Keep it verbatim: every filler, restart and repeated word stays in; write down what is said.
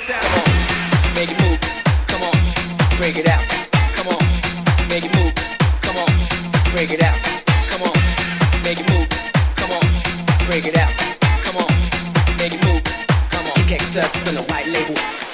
Make it move, come on, break it out. Come on, make it move, come on, break it out. Come on, make it move, come on, break it out. Come on, make it move, come on. Kick us on the white label.